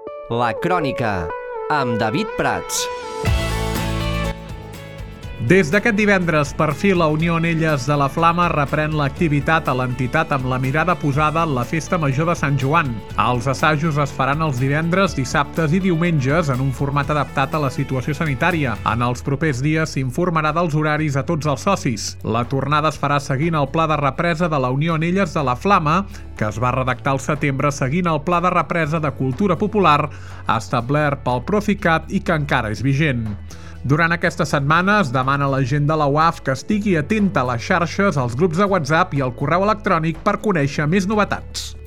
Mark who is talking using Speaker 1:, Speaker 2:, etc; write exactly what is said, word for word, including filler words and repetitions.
Speaker 1: La Crònica, amb David Prats.
Speaker 2: Des d'aquest divendres, per fi, la Unió Onelles de la Flama reprèn l'activitat a l'entitat amb la mirada posada en la Festa Major de Sant Joan. Els assajos es faran els divendres, dissabtes i diumenges en un format adaptat a la situació sanitària. En els propers dies s'informarà dels horaris a tots els socis. La tornada es farà seguint el pla de represa de la Unió Onelles de la Flama, que es va redactar al setembre seguint el pla de represa de cultura popular establert pel Procicat i que encara és vigent. Durant aquesta setmana es demana a la gent de la U A F que estigui atenta a les xarxes, als grups de WhatsApp i al correu electrònic per conèixer més novetats.